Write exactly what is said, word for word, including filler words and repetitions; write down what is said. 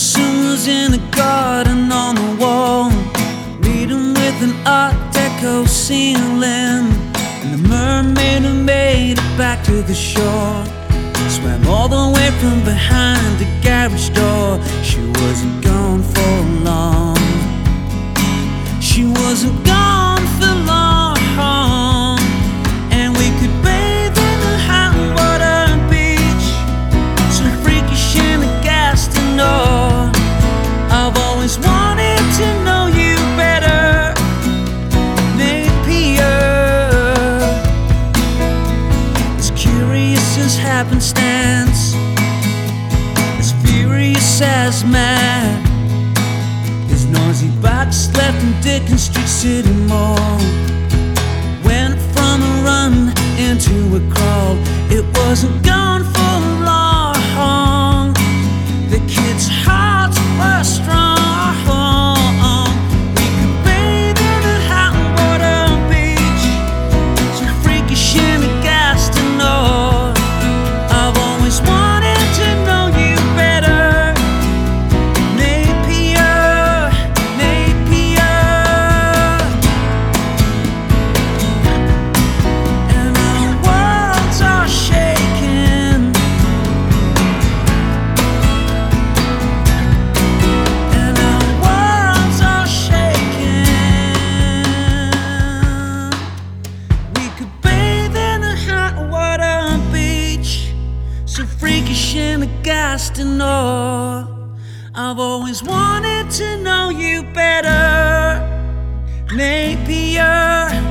Summer's in the garden on the wall, reading with an Art Deco ceiling. And the mermaid who made it back to the shore swam all the way from behind the garage door. She wasn't gone for long. She wasn't gone for long. And we could bathe in the hot water beach, so freakish and aghast to know. I've always wanted to know you better, maybe as curious as happenstance, as furious as mad. His noisy box left in Dickens Street City Mall went from a run into a crawl. It wasn't gone for long. The kid's hearts were strong. We could bathe in a hot water beach, so freakish and aghast to know. I've always wanted to know you better, Napier, Napier. And our worlds are shaking, and our worlds are shaking. We could bathe in a hot water beach, so freakish and aghast to know. I've always wanted to know you better, Napier.